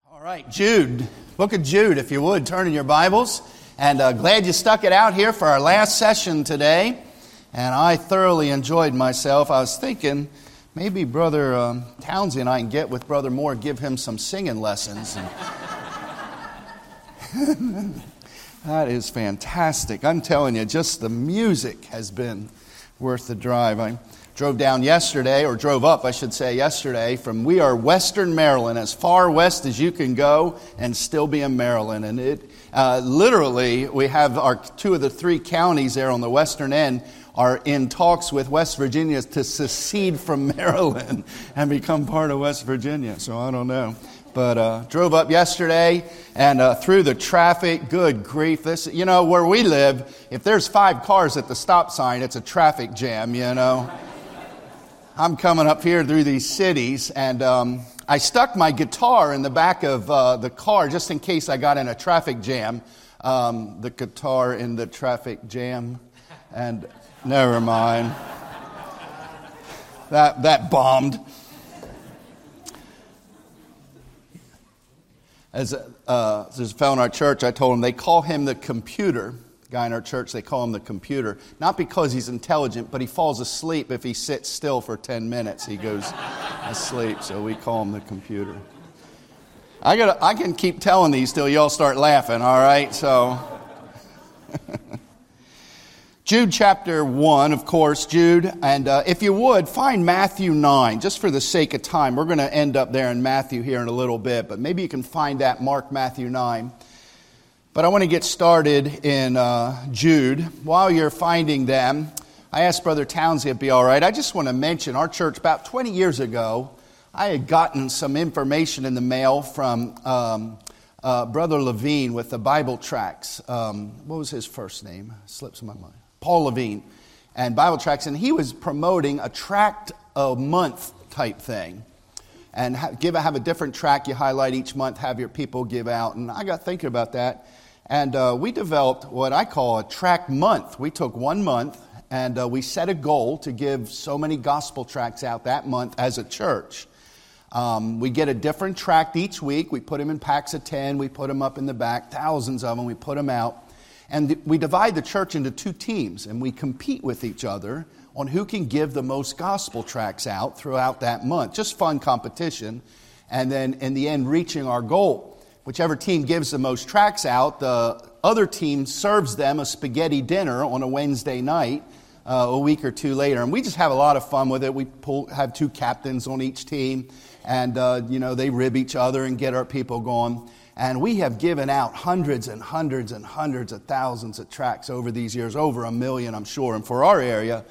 All right, Jude, book of Jude, if you would, turn in your Bibles. And glad you stuck it out here for our last session today. And I thoroughly enjoyed myself. I was thinking maybe Brother Townsend and I can get with Brother Moore, give him some singing lessons. That is fantastic. I'm telling you, just the music has been worth the drive. I drove down yesterday, or drove up, I should say, yesterday we are Western Maryland, as far west as you can go and still be in Maryland. And it literally, we have our two of the three counties there on the western end are in talks with West Virginia to secede from Maryland and become part of West Virginia. So I don't know. But drove up yesterday and through the traffic, good grief. This, where we live, if there's 5 cars at the stop sign, it's a traffic jam, I'm coming up here through these cities, and I stuck my guitar in the back of the car just in case I got in a traffic jam. The guitar in the traffic jam, and never mind. That bombed. There's a fellow in our church, I told him, they call him the computer. Guy in our church, they call him the computer. Not because he's intelligent, but he falls asleep if he sits still for 10 minutes. He goes asleep, so we call him the computer. I can keep telling these till y'all start laughing, all right? So, Jude chapter 1, of course, Jude. And if you would, find Matthew 9, just for the sake of time. We're going to end up there in Matthew here in a little bit, but maybe you can find that, Mark, Matthew 9. But I want to get started in Jude. While you're finding them, I asked Brother Townsend if it'd be all right. I just want to mention our church, about 20 years ago, I had gotten some information in the mail from Brother Levine with the Bible tracts. What was his first name? Slips my mind. Paul Levine. And Bible tracts. And he was promoting a tract a month type thing. And have a different tract you highlight each month, have your people give out. And I got thinking about that. And we developed what I call a tract month. We took 1 month and we set a goal to give so many gospel tracts out that month as a church. We get a different tract each week. We put them in packs of 10. We put them up in the back, thousands of them. We put them out. And we divide the church into 2 teams. And we compete with each other on who can give the most gospel tracts out throughout that month. Just fun competition. And then in the end, reaching our goal. Whichever team gives the most tracts out, the other team serves them a spaghetti dinner on a Wednesday night a week or 2 later. And we just have a lot of fun with it. We have 2 captains on each team. And, they rib each other and get our people going. And we have given out hundreds and hundreds and hundreds of thousands of tracts over these years, over 1 million, I'm sure. And for our area,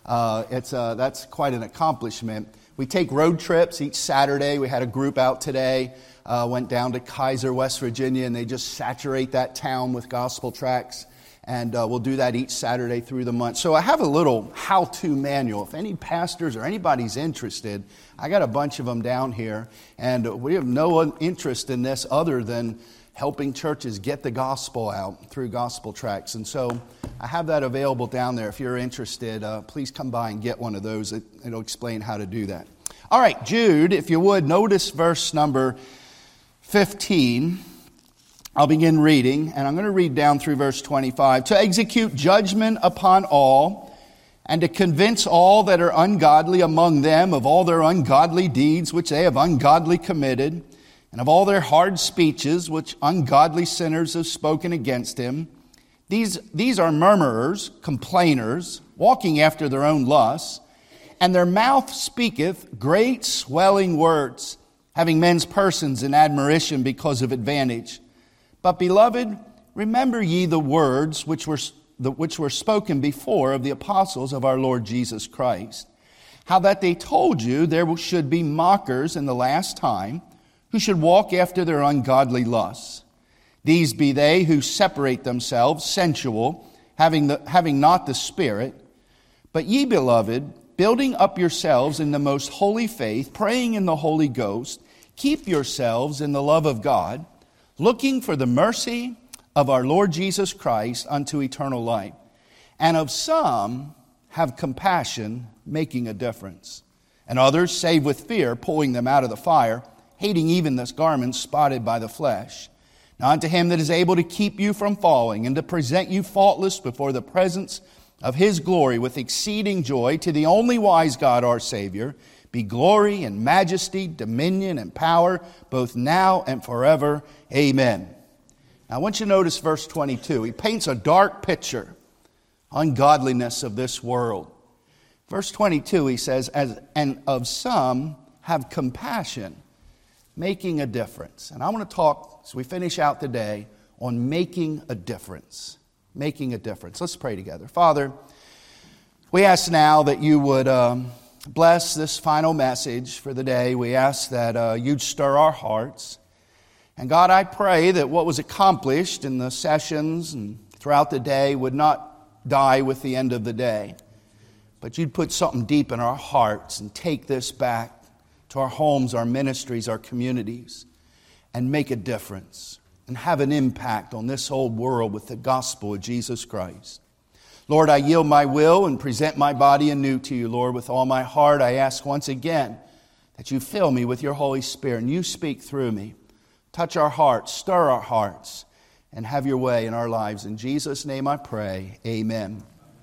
that's quite an accomplishment. We take road trips each Saturday. We had a group out today. Went down to Kaiser, West Virginia, and they just saturate that town with gospel tracts. And we'll do that each Saturday through the month. So I have a little how-to manual. If any pastors or anybody's interested, I got a bunch of them down here. And we have no interest in this other than helping churches get the gospel out through gospel tracts. And so I have that available down there. If you're interested, please come by and get one of those. It'll explain how to do that. All right, Jude, if you would, notice verse number 15. I'll begin reading, and I'm going to read down through verse 25. To execute judgment upon all, and to convince all that are ungodly among them of all their ungodly deeds which they have ungodly committed, and of all their hard speeches which ungodly sinners have spoken against him. These are murmurers, complainers, walking after their own lusts, and their mouth speaketh great swelling words, having men's persons in admiration because of advantage. But, beloved, remember ye the words which were spoken before of the apostles of our Lord Jesus Christ, how that they told you there should be mockers in the last time, who should walk after their ungodly lusts. These be they who separate themselves, sensual, having not the Spirit. But ye, beloved, building up yourselves in the most holy faith, praying in the Holy Ghost, keep yourselves in the love of God, looking for the mercy of our Lord Jesus Christ unto eternal life. And of some have compassion, making a difference. And others save with fear, pulling them out of the fire. hating even the garments spotted by the flesh. Now unto him that is able to keep you from falling and to present you faultless before the presence of his glory with exceeding joy, to the only wise God our Savior, be glory and majesty, dominion and power, both now and forever. Amen. Now I want you to notice verse 22. He paints a dark picture, ungodliness of this world. Verse 22, he says, and of some have compassion, making a difference. And I want to talk, as we finish out today, on making a difference. Making a difference. Let's pray together. Father, we ask now that you would bless this final message for the day. We ask that you'd stir our hearts. And God, I pray that what was accomplished in the sessions and throughout the day would not die with the end of the day. But you'd put something deep in our hearts and take this back to our homes, our ministries, our communities, and make a difference and have an impact on this old world with the gospel of Jesus Christ. Lord, I yield my will and present my body anew to you, Lord, with all my heart. I ask once again that you fill me with your Holy Spirit and you speak through me. Touch our hearts, stir our hearts, and have your way in our lives. In Jesus' name I pray, amen.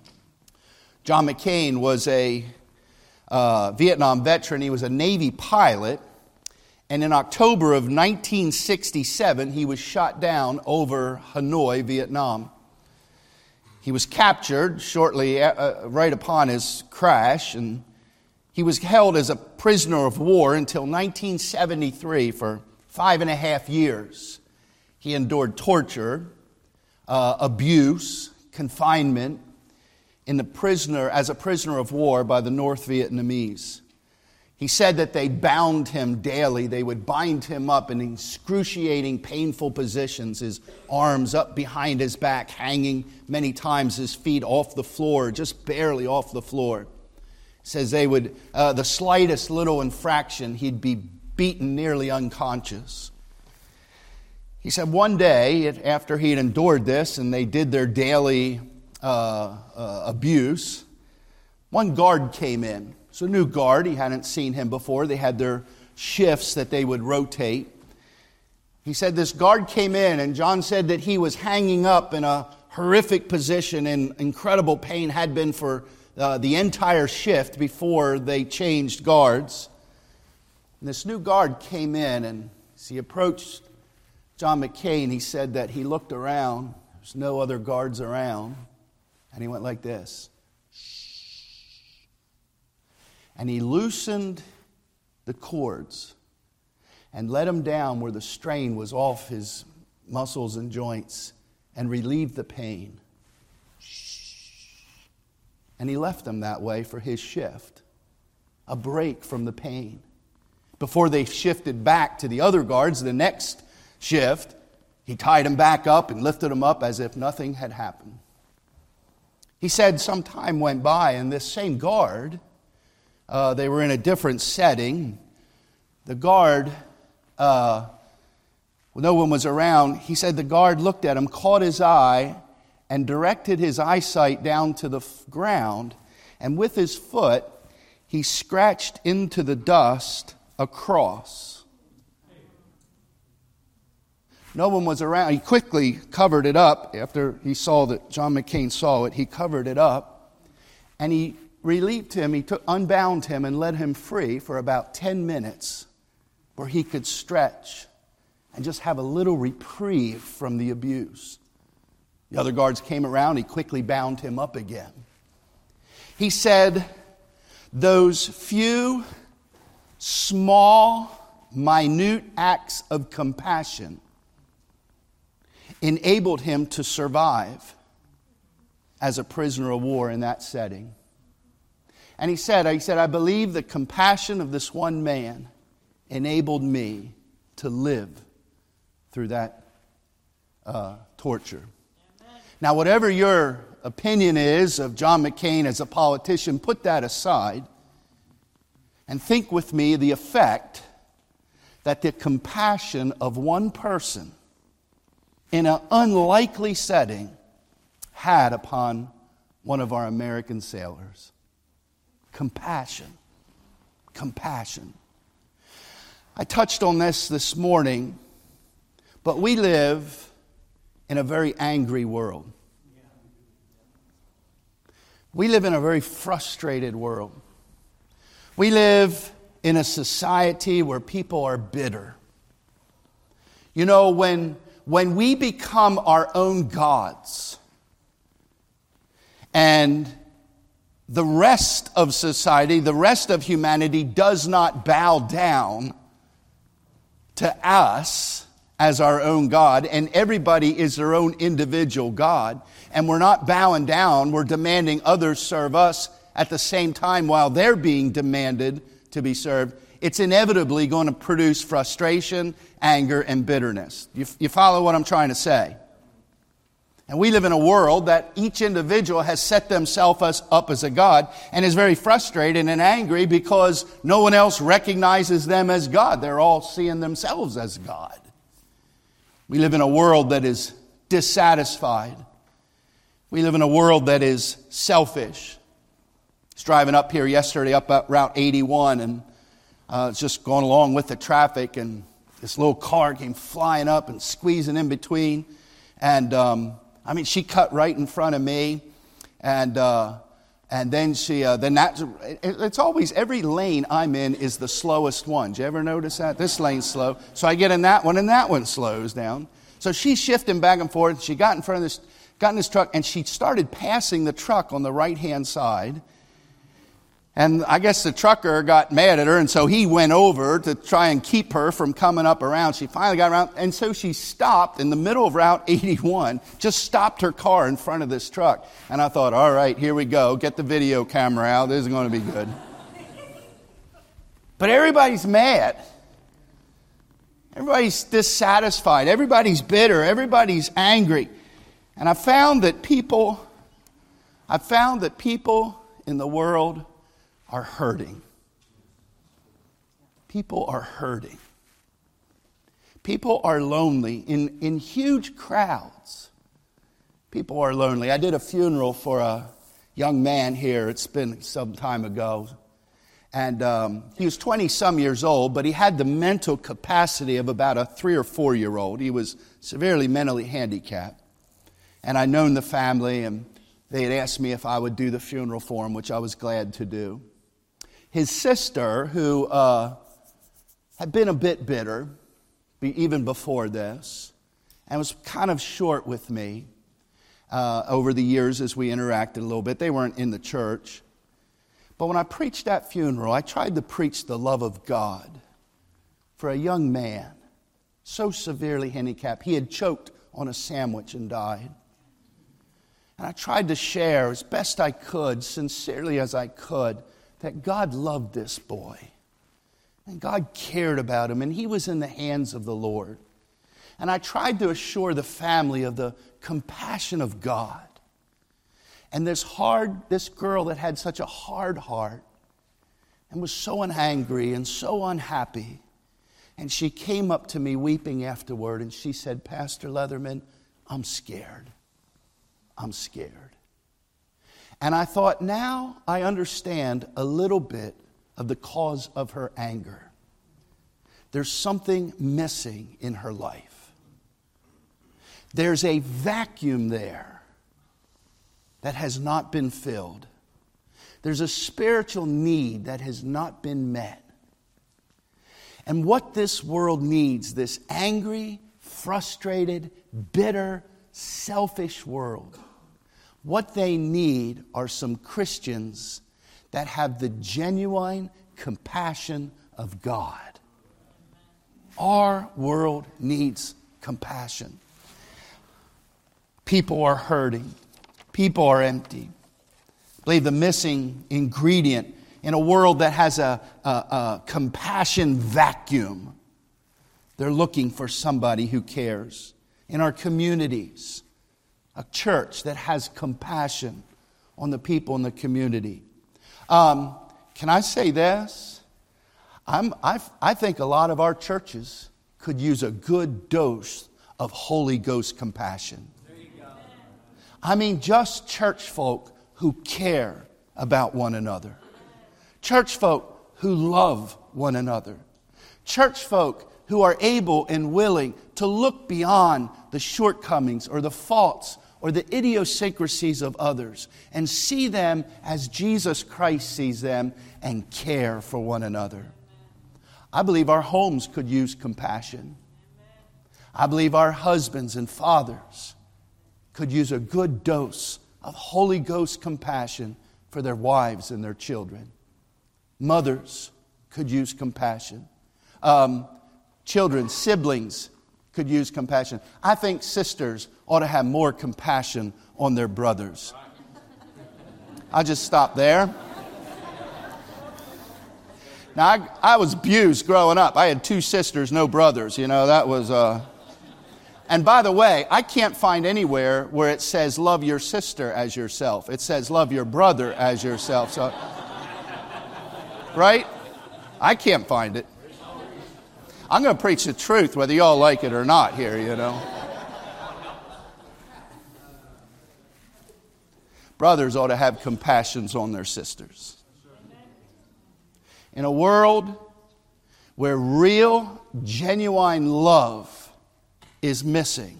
John McCain was a Vietnam veteran. He was a Navy pilot. And in October of 1967, he was shot down over Hanoi, Vietnam. He was captured shortly right upon his crash, and he was held as a prisoner of war until 1973 for 5.5 years. He endured torture, abuse, confinement as a prisoner of war by the North Vietnamese. He said that they bound him daily. They would bind him up in excruciating, painful positions, his arms up behind his back, hanging many times, his feet off the floor, just barely off the floor. He says they would, the slightest little infraction, he'd be beaten nearly unconscious. He said one day, after he'd endured this and they did their daily abuse, one guard came in. It's a new guard. He hadn't seen him before. They had their shifts that they would rotate. He said this guard came in, and John said that he was hanging up in a horrific position in incredible pain, had been for the entire shift before they changed guards. And this new guard came in, and as he approached John McCain, he said that he looked around. There's no other guards around. And he went like this. And he loosened the cords and let him down where the strain was off his muscles and joints and relieved the pain. And he left them that way for his shift, a break from the pain. Before they shifted back to the other guards, the next shift, he tied him back up and lifted him up as if nothing had happened. He said some time went by, and this same guard, they were in a different setting. The guard, no one was around. He said the guard looked at him, caught his eye, and directed his eyesight down to the ground. And with his foot, he scratched into the dust a cross. No one was around. He quickly covered it up. After he saw that John McCain saw it, he covered it up. And he relieved him. He unbound him and let him free for about 10 minutes where he could stretch and just have a little reprieve from the abuse. The other guards came around. He quickly bound him up again. He said, those few small, minute acts of compassion enabled him to survive as a prisoner of war in that setting. And he said, I believe the compassion of this one man enabled me to live through that torture. Amen. Now, whatever your opinion is of John McCain as a politician, put that aside and think with me the effect that the compassion of one person in an unlikely setting had upon one of our American sailors. Compassion. Compassion. I touched on this morning, but we live in a very angry world. We live in a very frustrated world. We live in a society where people are bitter. You know, when we become our own gods and the rest of society, the rest of humanity does not bow down to us as our own God, and everybody is their own individual God, and we're not bowing down, we're demanding others serve us at the same time while they're being demanded to be served, it's inevitably going to produce frustration, anger, and bitterness. You follow what I'm trying to say? And we live in a world that each individual has set themselves up as a God and is very frustrated and angry because no one else recognizes them as God. They're all seeing themselves as God. We live in a world that is dissatisfied. We live in a world that is selfish. I was driving up here yesterday up Route 81 and it's just going along with the traffic, and this little car came flying up and squeezing in between. And she cut right in front of me, and then it's always, every lane I'm in is the slowest one. Did you ever notice that? This lane's slow. So I get in that one, and that one slows down. So she's shifting back and forth. She got in this truck, and she started passing the truck on the right-hand side. And I guess the trucker got mad at her, and so he went over to try and keep her from coming up around. She finally got around, and so she stopped in the middle of Route 81, just stopped her car in front of this truck. And I thought, all right, here we go. Get the video camera out. This is going to be good. But everybody's mad. Everybody's dissatisfied. Everybody's bitter. Everybody's angry. And I found that people in the world are hurting. People are hurting. People are lonely in huge crowds. People are lonely. I did a funeral for a young man here. It's been some time ago. And he was 20-some years old, but he had the mental capacity of about a 3 or 4-year-old. He was severely mentally handicapped. And I'd known the family, and they had asked me if I would do the funeral for him, which I was glad to do. His sister, who had been a bit bitter, even before this, and was kind of short with me over the years as we interacted a little bit. They weren't in the church. But when I preached that funeral, I tried to preach the love of God for a young man so severely handicapped. He had choked on a sandwich and died. And I tried to share as best I could, sincerely as I could, that God loved this boy. And God cared about him, and he was in the hands of the Lord. And I tried to assure the family of the compassion of God. And this girl that had such a hard heart and was so angry and so unhappy. And she came up to me weeping afterward, and she said, Pastor Leatherman, I'm scared. I'm scared. And I thought, now I understand a little bit of the cause of her anger. There's something missing in her life. There's a vacuum there that has not been filled. There's a spiritual need that has not been met. And what this world needs, this angry, frustrated, bitter, selfish world, what they need are some Christians that have the genuine compassion of God. Our world needs compassion. People are hurting. People are empty. I believe the missing ingredient in a world that has a compassion vacuum, they're looking for somebody who cares. In our communities, a church that has compassion on the people in the community. Can I say this? I think a lot of our churches could use a good dose of Holy Ghost compassion. There you go. I mean, just church folk who care about one another. Church folk who love one another. Church folk who are able and willing to look beyond the shortcomings or the faults or the idiosyncrasies of others and see them as Jesus Christ sees them and care for one another. I believe our homes could use compassion. I believe our husbands and fathers could use a good dose of Holy Ghost compassion for their wives and their children. Mothers could use compassion. Children, siblings could use compassion. I think sisters ought to have more compassion on their brothers. I'll just stop there. Now, I was abused growing up. I had 2 sisters, no brothers. That was... And by the way, I can't find anywhere where it says love your sister as yourself. It says love your brother as yourself. So, right? I can't find it. I'm going to preach the truth whether y'all like it or not here, Brothers ought to have compassions on their sisters. In a world where real, genuine love is missing,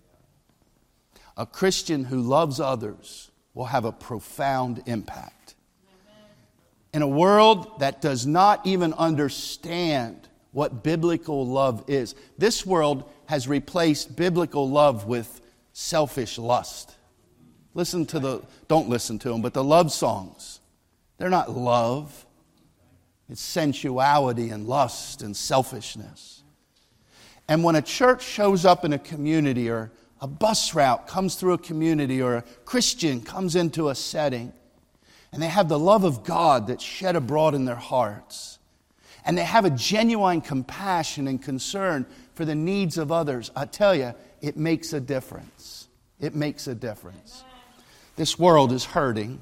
a Christian who loves others will have a profound impact. In a world that does not even understand what biblical love is, this world has replaced biblical love with selfish lust. Don't listen to them, but the love songs, they're not love. It's sensuality and lust and selfishness. And when a church shows up in a community, or a bus route comes through a community, or a Christian comes into a setting, and they have the love of God that's shed abroad in their hearts, and they have a genuine compassion and concern for the needs of others, I tell you, it makes a difference. It makes a difference. This world is hurting.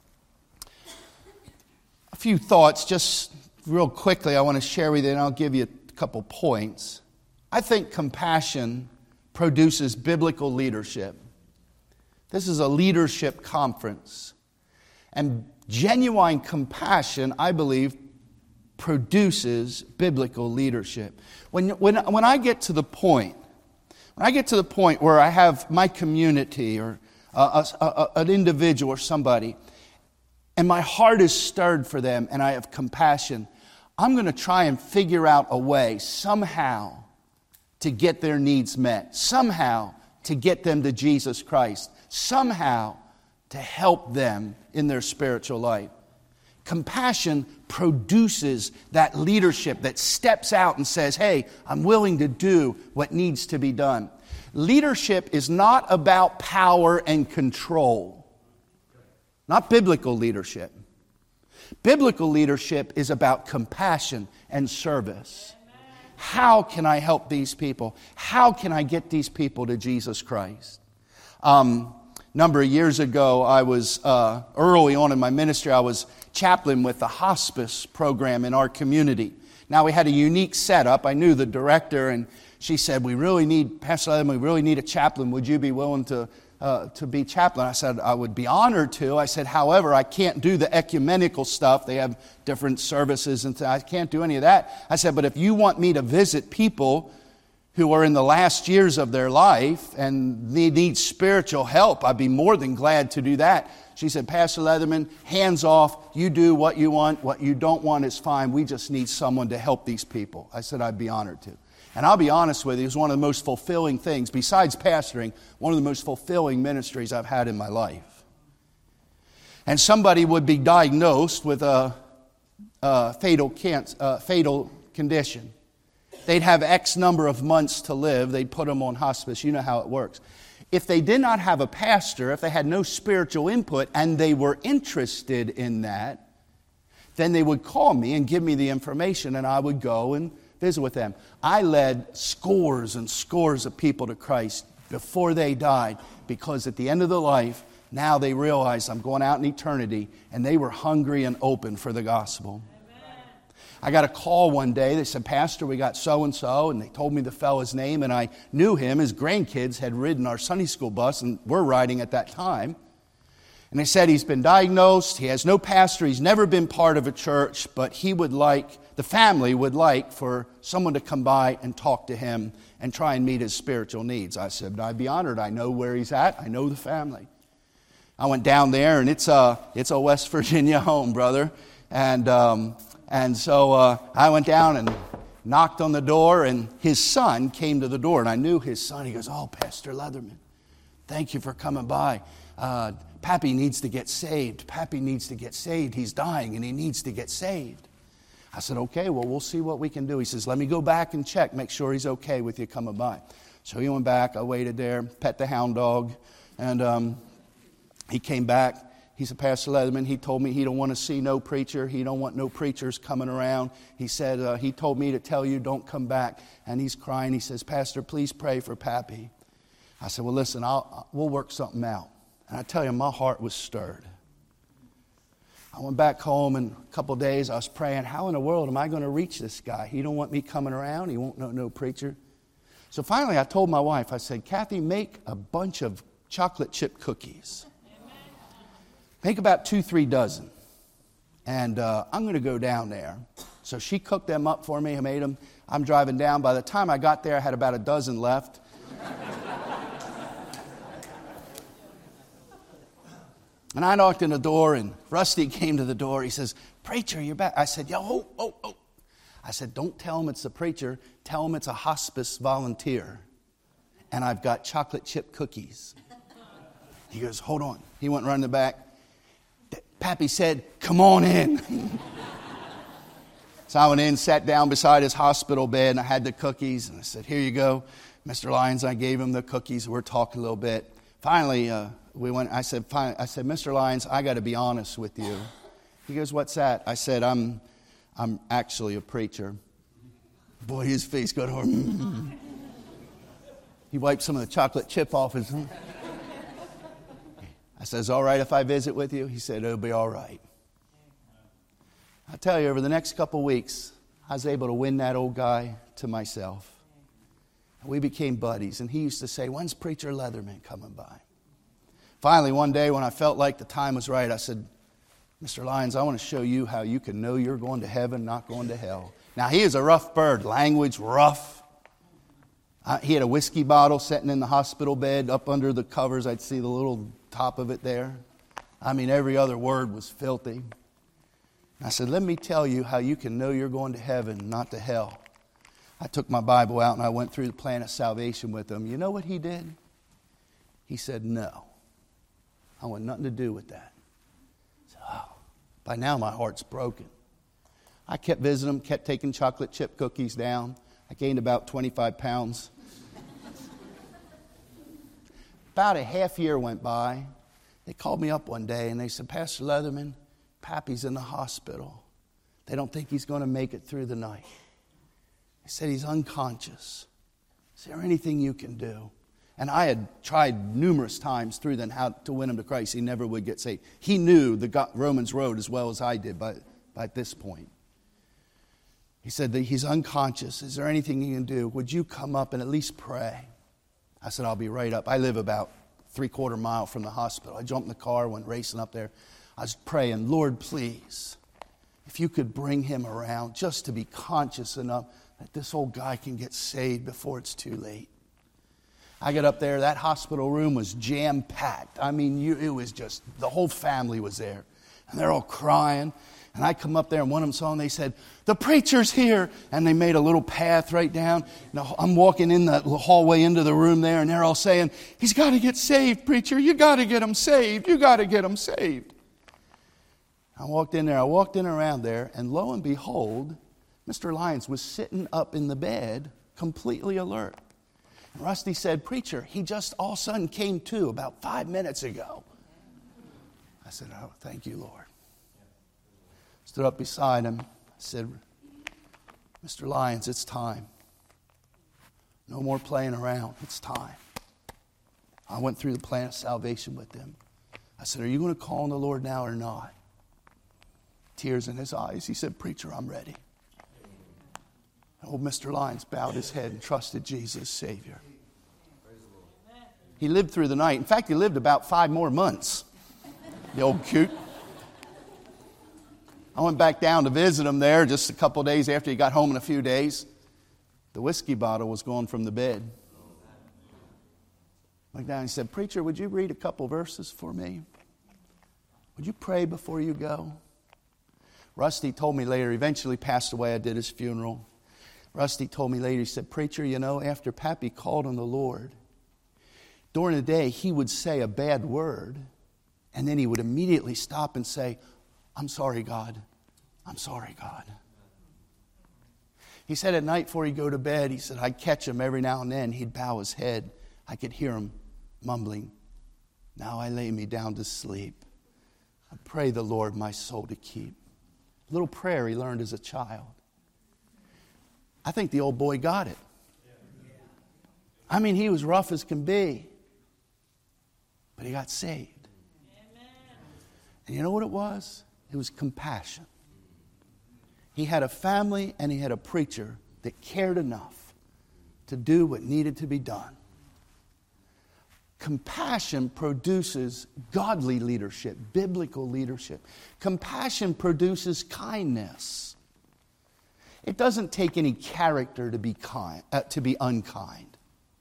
A few thoughts, just real quickly, I want to share with you, and I'll give you a couple points. I think compassion produces biblical leadership. This is a leadership conference. And genuine compassion, I believe, produces biblical leadership. When I get to the point where I have my community or an individual or somebody, and my heart is stirred for them and I have compassion, I'm going to try and figure out a way somehow to get their needs met, somehow to get them to Jesus Christ, somehow to help them in their spiritual life. Compassion produces that leadership that steps out and says, hey, I'm willing to do what needs to be done. Leadership is not about power and control. Not biblical leadership. Biblical leadership is about compassion and service. How can I help these people? How can I get these people to Jesus Christ? Number of years ago, I was early on in my ministry, I was chaplain with the hospice program in our community. Now, we had a unique setup. I knew the director, and she said, Pastor Leatherman, we really need a chaplain. Would you be willing to be chaplain? I said, I would be honored to. I said, however, I can't do the ecumenical stuff. They have different services, and I can't do any of that. I said, but if you want me to visit people who are in the last years of their life and they need spiritual help, I'd be more than glad to do that. She said, Pastor Leatherman, hands off. You do what you want. What you don't want is fine. We just need someone to help these people. I said, I'd be honored to. And I'll be honest with you, it was one of the most fulfilling things, besides pastoring, one of the most fulfilling ministries I've had in my life. And somebody would be diagnosed with a fatal condition. They'd have X number of months to live. They'd put them on hospice. You know how it works. If they did not have a pastor, if they had no spiritual input, and they were interested in that, then they would call me and give me the information, and I would go and visit with them. I led scores and scores of people to Christ before they died, because at the end of their life, now they realize I'm going out in eternity, and they were hungry and open for the gospel. I got a call one day. They said, Pastor, we got so-and-so, and they told me the fellow's name, and I knew him. His grandkids had ridden our Sunday school bus, and were riding at that time. And they said he's been diagnosed, he has no pastor, he's never been part of a church, but the family would like for someone to come by and talk to him and try and meet his spiritual needs. I said, I'd be honored. I know where he's at. I know the family. I went down there, and it's a West Virginia home, brother. And so I went down and knocked on the door, and his son came to the door, and I knew his son. He goes, oh, Pastor Leatherman, thank you for coming by. Pappy needs to get saved. Pappy needs to get saved. He's dying, and he needs to get saved. I said, okay, well, we'll see what we can do. He says, let me go back and check, make sure he's okay with you coming by. So he went back. I waited there, pet the hound dog, and he came back. He said, Pastor Leatherman, he told me he don't want to see no preacher. He don't want no preachers coming around. He said, he told me to tell you don't come back. And he's crying. He says, Pastor, please pray for Pappy. I said, well, listen, we'll work something out. And I tell you, my heart was stirred. I went back home, and a couple of days I was praying, how in the world am I going to reach this guy? He don't want me coming around. He won't know no preacher. So finally I told my wife, I said, Kathy, make a bunch of chocolate chip cookies. Make about 2-3 dozen. And I'm going to go down there. So she cooked them up for me. I made them. I'm driving down. By the time I got there, I had about a dozen left. And I knocked on the door, and Rusty came to the door. He says, preacher, you're back. I said, yo, oh. I said, don't tell him it's the preacher. Tell him it's a hospice volunteer. And I've got chocolate chip cookies. He goes, hold on. He went running the back. Pappy said, come on in. So I went in, sat down beside his hospital bed, and I had the cookies. And I said, here you go, Mr. Lyons. I gave him the cookies. We're talking a little bit. Finally, we went. I said, Mr. Lyons, I got to be honest with you. He goes, what's that? I said, I'm actually a preacher. Boy, his face got hard. He wiped some of the chocolate chip off his. I said, is it all right if I visit with you? He said, it'll be all right. I tell you, over the next couple of weeks, I was able to win that old guy to myself. We became buddies, and he used to say, when's Preacher Leatherman coming by? Finally, one day when I felt like the time was right, I said, Mr. Lyons, I want to show you how you can know you're going to heaven, not going to hell. Now, he is a rough bird, language rough. He had a whiskey bottle sitting in the hospital bed. Up under the covers, I'd see the little top of it there. I mean, every other word was filthy. I said, let me tell you how you can know you're going to heaven, not to hell. I took my Bible out and I went through the plan of salvation with him. You know what he did? He said, no. I want nothing to do with that. I said, oh, by now my heart's broken. I kept visiting him, kept taking chocolate chip cookies down. I gained about 25 pounds. About a half year went by. They called me up one day and they said, Pastor Leatherman, Pappy's in the hospital. They don't think he's going to make it through the night. They said he's unconscious. Is there anything you can do? And I had tried numerous times through them how to win him to Christ. He never would get saved. He knew the Romans road as well as I did by this point. He said that he's unconscious. Is there anything you can do? Would you come up and at least pray? I said, I'll be right up. I live about 3/4 mile from the hospital. I jumped in the car, went racing up there. I was praying, Lord, please, if you could bring him around just to be conscious enough that this old guy can get saved before it's too late. I got up there. That hospital room was jam-packed. I mean, it was just, the whole family was there. And they're all crying. And I come up there and one of them saw and they said, the preacher's here. And they made a little path right down. Now, I'm walking in the hallway into the room there and they're all saying, he's got to get saved, preacher. You got to get him saved. You got to get him saved. I walked in there. I walked in around there and lo and behold, Mr. Lyons was sitting up in the bed, completely alert. And Rusty said, preacher, he just all of a sudden came to about 5 minutes ago. I said, oh, thank you, Lord. Stood up beside him. I said, Mr. Lyons, it's time. No more playing around. It's time. I went through the plan of salvation with them. I said, are you going to call on the Lord now or not? Tears in his eyes. He said, preacher, I'm ready. Old Mr. Lyons bowed his head and trusted Jesus as Savior. He lived through the night. In fact, he lived about 5 more months. The old coot. I went back down to visit him there just a couple of days after he got home in a few days. The whiskey bottle was gone from the bed. I went down and he said, "Preacher, would you read a couple verses for me? Would you pray before you go?" Rusty told me later, eventually passed away, I did his funeral. Rusty told me later, he said, "Preacher, you know, after Pappy called on the Lord, during the day he would say a bad word, and then he would immediately stop and say, 'I'm sorry, God. I'm sorry, God.'" He said at night before he'd go to bed, he said, I'd catch him every now and then. He'd bow his head. I could hear him mumbling, "Now I lay me down to sleep. I pray the Lord my soul to keep." Little prayer he learned as a child. I think the old boy got it. I mean, he was rough as can be, but he got saved. And you know what it was? It was compassion. He had a family and he had a preacher that cared enough to do what needed to be done. Compassion produces godly leadership, biblical leadership. Compassion produces kindness. It doesn't take any character to be unkind.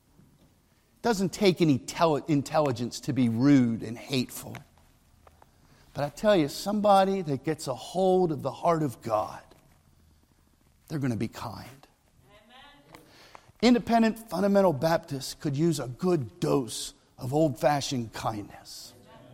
It doesn't take any intelligence to be rude and hateful. But I tell you, somebody that gets a hold of the heart of God, they're going to be kind. Amen. Independent fundamental Baptists could use a good dose of old-fashioned kindness.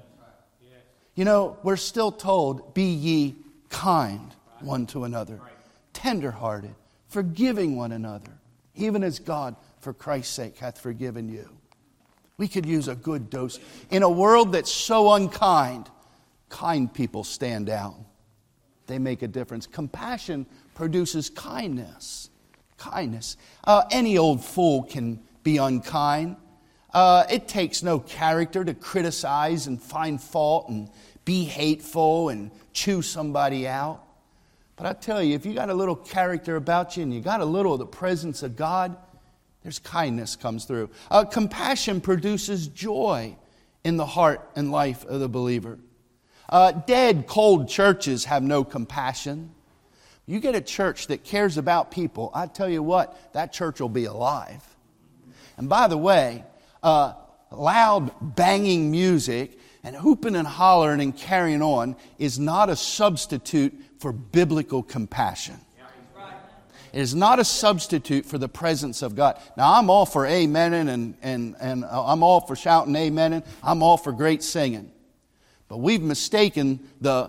You know, we're still told, "Be ye kind one to another, tender-hearted, forgiving one another, even as God, for Christ's sake, hath forgiven you." We could use a good dose. In a world that's so unkind, kind people stand out. They make a difference. Compassion produces kindness. Kindness. Any old fool can be unkind. It takes no character to criticize and find fault and be hateful and chew somebody out. But I tell you, if you got a little character about you and you got a little of the presence of God, there's kindness comes through. Compassion produces joy in the heart and life of the believer. Dead, cold churches have no compassion. You get a church that cares about people, I tell you what, that church will be alive. And by the way, loud banging music and hooping and hollering and carrying on is not a substitute for biblical compassion. It is not a substitute for the presence of God. Now, I'm all for amening and I'm all for shouting amening. I'm all for great singing. But we've mistaken the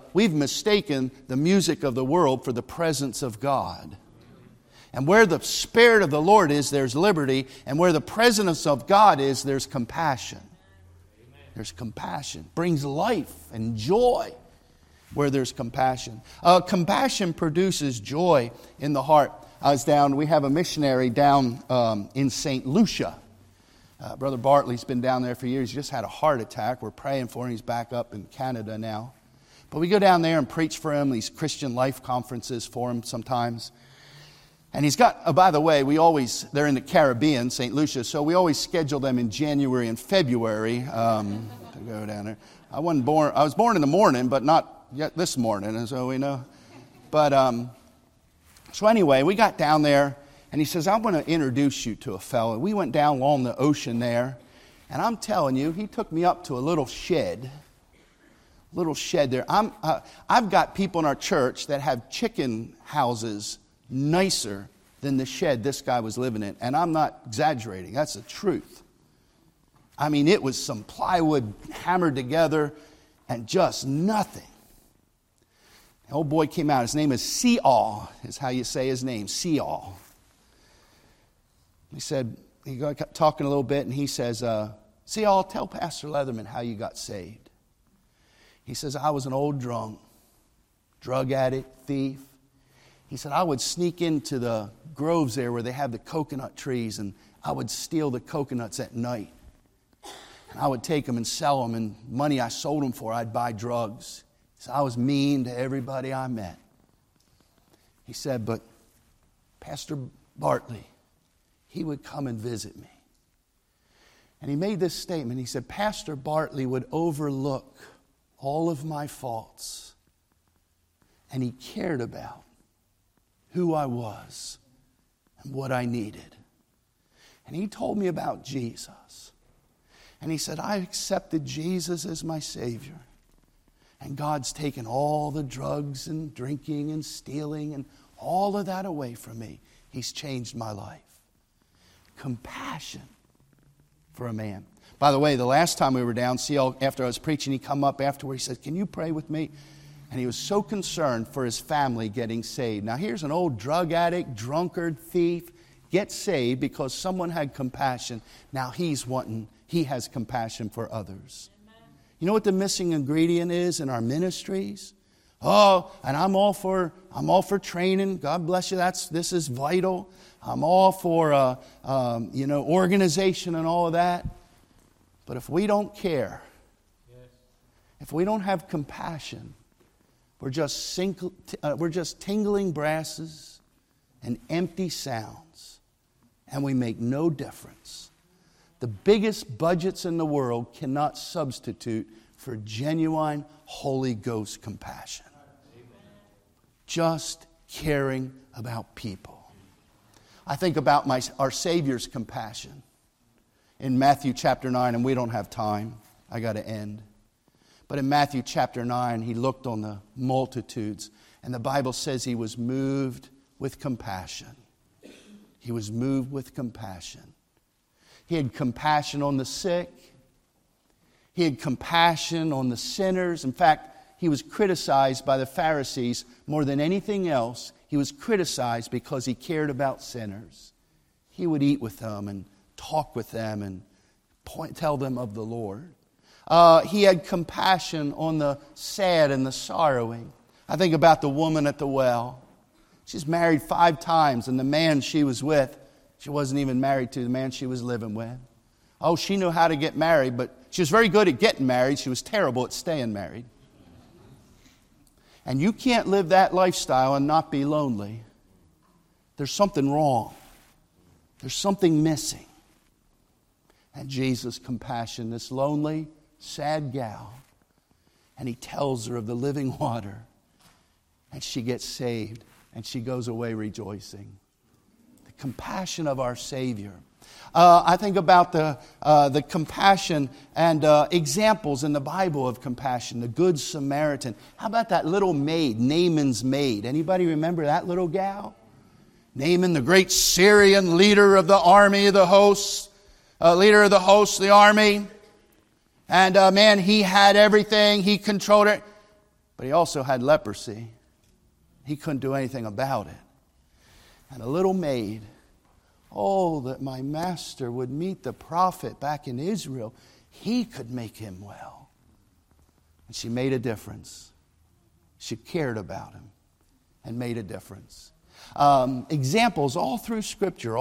music of the world for the presence of God. And where the Spirit of the Lord is, there's liberty. And where the presence of God is, there's compassion. There's compassion. Brings life and joy where there's compassion. Compassion produces joy in the heart. We have a missionary down in St. Lucia. Brother Bartley's been down there for years. He just had a heart attack. We're praying for him. He's back up in Canada now. But we go down there and preach for him, these Christian life conferences for him sometimes. And he's got, by the way, they're in the Caribbean, St. Lucia, so we always schedule them in January and February to go down there. I was born in the morning, but not yet this morning, as so we know. But, so anyway, we got down there, and he says, "I want to introduce you to a fellow." We went down along the ocean there, and I'm telling you, he took me up to a little shed there. I've got people in our church that have chicken houses nicer than the shed this guy was living in. And I'm not exaggerating. That's the truth. I mean, it was some plywood hammered together and just nothing. The old boy came out. His name is Seal, is how you say his name, Seal. He got talking a little bit, and he says, "Seal, tell Pastor Leatherman how you got saved." He says, "I was an old drunk, drug addict, thief." He said, "I would sneak into the groves there where they have the coconut trees, and I would steal the coconuts at night. And I would take them and sell them, and money I sold them for, I'd buy drugs." He said, "I was mean to everybody I met." He said, "But Pastor Bartley, he would come and visit me." And he made this statement. He said, "Pastor Bartley would overlook all of my faults. And He cared about who I was and what I needed. And He told me about Jesus. And He said, I accepted Jesus as my Savior. And God's taken all the drugs and drinking and stealing and all of that away from me. He's changed my life. Compassion for a man. By the way, the last time we were down, after I was preaching, he come up afterward. He said, can you pray with me? And he was so concerned for his family getting saved. Now here's an old drug addict, drunkard, thief, get saved because someone had compassion. Now he has compassion for others. You know what the missing ingredient is in our ministries? Oh, and I'm all for training. God bless you. This is vital. I'm all for organization and all of that. But if we don't care, if we don't have compassion, we're just tingling brasses and empty sounds, and we make no difference. The biggest budgets in the world cannot substitute for genuine Holy Ghost compassion. Just caring about people. I think about our Savior's compassion in Matthew chapter 9, and we don't have time. I got to end. But in Matthew chapter 9, He looked on the multitudes, and the Bible says He was moved with compassion. He was moved with compassion. He had compassion on the sick. He had compassion on the sinners. In fact, He was criticized by the Pharisees more than anything else. He was criticized because He cared about sinners. He would eat with them and talk with them and tell them of the Lord. He had compassion on the sad and the sorrowing. I think about the woman at the well. She's married 5 times, and the man she was with, she wasn't even married to the man she was living with. Oh, she knew how to get married, but she was very good at getting married. She was terrible at staying married. And you can't live that lifestyle and not be lonely. There's something wrong. There's something missing. And Jesus' compassion, this lonely, sad gal, and He tells her of the living water, and she gets saved, and she goes away rejoicing. The compassion of our Savior. I think about the compassion and examples in the Bible of compassion. The Good Samaritan. How about that little maid, Naaman's maid? Anybody remember that little gal? Naaman, the great Syrian leader of the army, the hosts, the army. And man, he had everything. He controlled it. But he also had leprosy. He couldn't do anything about it. And a little maid, oh, that my master would meet the prophet back in Israel. He could make him well. And she made a difference. She cared about him and made a difference. Examples all through Scripture,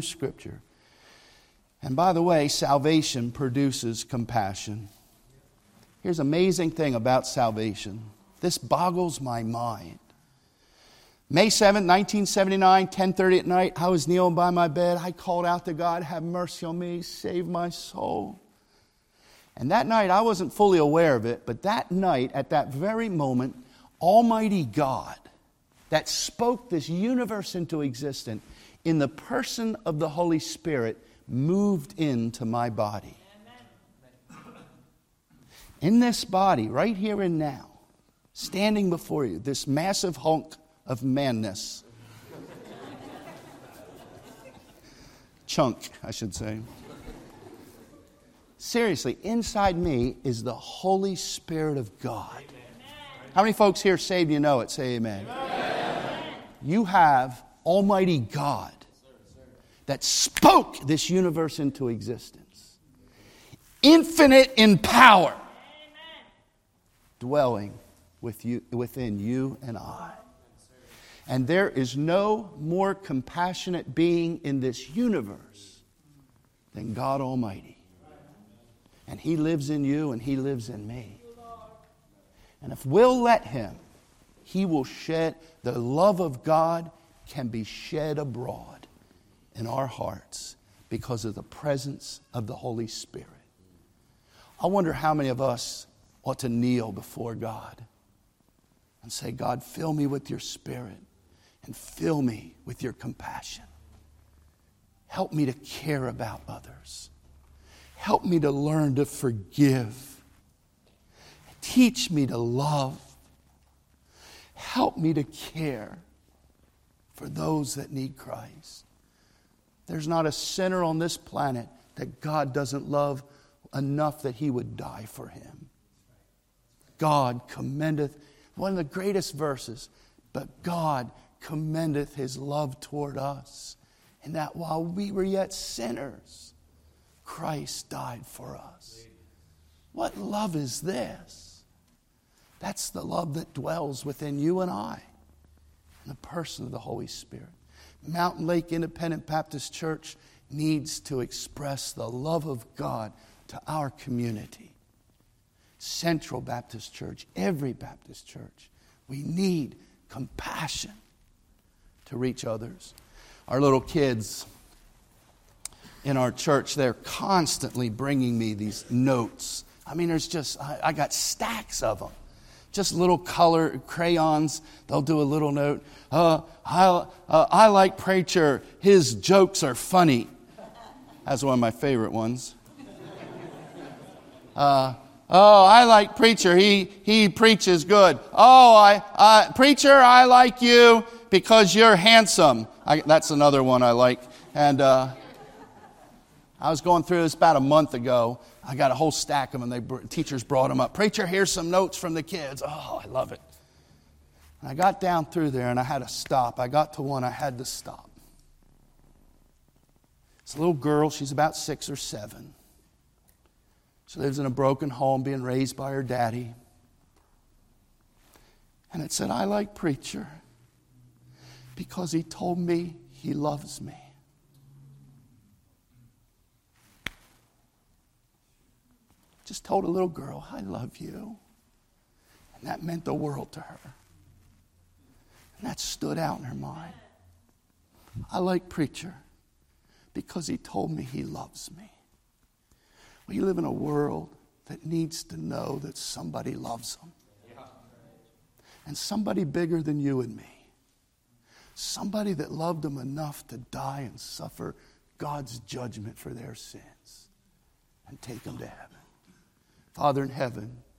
And by the way, salvation produces compassion. Here's an amazing thing about salvation. This boggles my mind. May 7th, 1979, 10:30 at night, I was kneeling by my bed. I called out to God, have mercy on me, save my soul. And that night, I wasn't fully aware of it, but that night, at that very moment, Almighty God, that spoke this universe into existence, in the person of the Holy Spirit, moved into my body. In this body, right here and now, standing before you, this massive hunk of manness. Chunk, I should say. Seriously, inside me is the Holy Spirit of God. Amen. How many folks here saved you know it? Say amen. Amen. You have Almighty God that spoke this universe into existence. Infinite in power. Amen. Dwelling within you and I. And there is no more compassionate being in this universe than God Almighty. And He lives in you and He lives in me. And if we'll let Him, He will shed, the love of God can be shed abroad in our hearts because of the presence of the Holy Spirit. I wonder how many of us ought to kneel before God and say, God, fill me with your Spirit and fill me with your compassion. Help me to care about others. Help me to learn to forgive. Teach me to love. Help me to care for those that need Christ. There's not a sinner on this planet that God doesn't love enough that He would die for him. God commendeth, one of the greatest verses, but God commendeth His love toward us, and that while we were yet sinners, Christ died for us. What love is this? That's the love that dwells within you and I, in the person of the Holy Spirit. Mountain Lake Independent Baptist Church needs to express the love of God to our community. Central Baptist Church, every Baptist church, we need compassion to reach others. Our little kids in our church, they're constantly bringing me these notes. I mean, I got stacks of them. Just little color crayons. They'll do a little note. I like preacher. His jokes are funny. That's one of my favorite ones. I like preacher. He preaches good. Preacher, I like you because you're handsome. That's another one I like. And I was going through this about a month ago. I got a whole stack of them, and teachers brought them up. Preacher, here's some notes from the kids. Oh, I love it. And I got down through there, and I had to stop. I got to one, I had to stop. It's a little girl. She's about 6 or 7. She lives in a broken home, being raised by her daddy. And it said, I like preacher because he told me he loves me. Just told a little girl, I love you. And that meant the world to her. And that stood out in her mind. I like preacher because he told me he loves me. We live in a world that needs to know that somebody loves them. And somebody bigger than you and me. Somebody that loved them enough to die and suffer God's judgment for their sins and take them to heaven. Father in heaven,